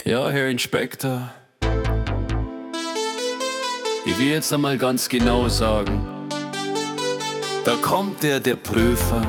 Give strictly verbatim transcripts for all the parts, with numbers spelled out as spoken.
Ja, Herr Inspektor, ich will jetzt einmal ganz genau sagen, da kommt der, der Prüfer,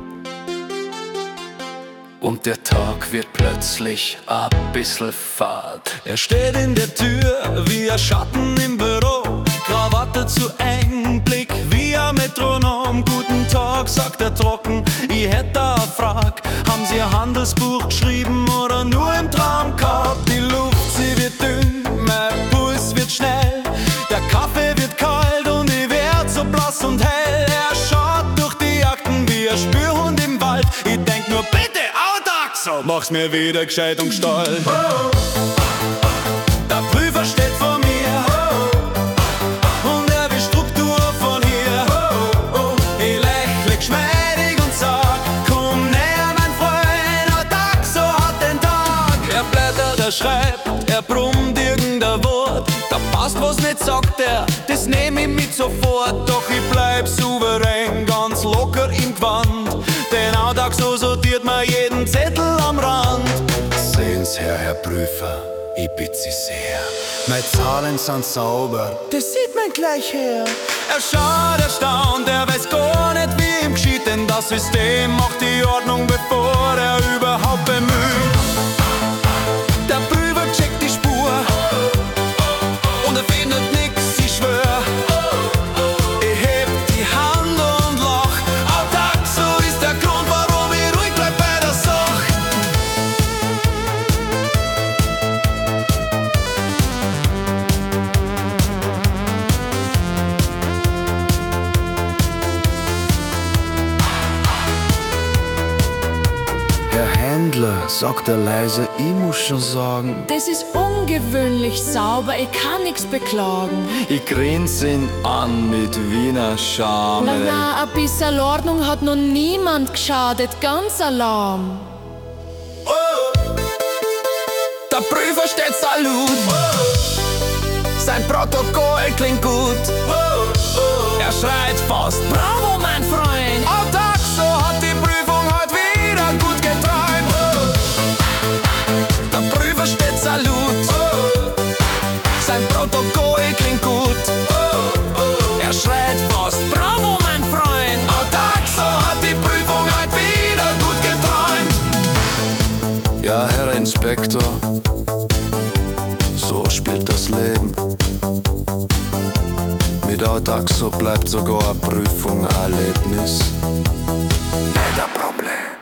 und der Tag wird plötzlich a bissl fad. Er steht in der Tür wie ein Schatten im Büro, Krawatte zu eng, Blick wie ein Metronom. Guten Tag, sagt er trocken, ich hätte a Frag. Haben Sie ein Handelsbuch geschrieben oder nur im Traum gehabt? Die Luft, sie wird dünn, mein Puls wird schnell, der Kaffee wird kalt und ich werd so blass und hell. Er schaut durch die Akten wie ein Spürhund im Wald. Ich denk nur, bitte, so mach's mir wieder gescheit und gestalt. Oh, der Prüfer steht vor mir, oh, und er will Struktur von hier. Oh, oh, ich lächle geschmeidig und sag, komm näher, mein Freund, ein Tag, so hat den Tag. Er blättert, er schreibt, er brummt irgendein Wort. Da passt was nicht, sagt er, das nehm ich mit sofort. Doch ich bleib souverän, ganz locker im Gewand. Den Alltag so sortiert man jeden Zettel am Rand. Sehen's her, Herr Prüfer, ich bitte Sie sehr. Meine Zahlen sind sauber, das sieht man gleich her. Er schaut erstaunt, er weiß gar nicht, wie ihm geschieht, denn das System macht die Ordnung, bevor er überhaupt bemüht. Der Prüfer checkt die Spur und er findet nix, ich schwör. Ich heb die Hand und lach, auch Tag, so ist der Grund, warum ich ruhig bleib bei der Sache. Herr Händler, sagt er leise, ich muss schon sagen, Das ist ungewöhnlich sauber, ich kann nichts beklagen. Ich grinse ihn an mit Wiener Charme. Na na, ein bisschen Ordnung hat noch niemand geschadet, ganz Alarm. Der Prüfer steht Salut, sein Protokoll klingt gut. Er schreit fast, bravo mein Freund. Am Tag, so hat die Prüfung heute wieder gut geträumt. Der Prüfer steht Salut, sein Protokoll klingt gut. Er schreit fast, bravo mein Freund. Am Tag, so hat die Prüfung heute wieder gut geträumt. ja, Herr Inspektor, so spielt das Leben. Mit Audaxo bleibt sogar eine Prüfung ein Erlebnis. Nicht ein Problem.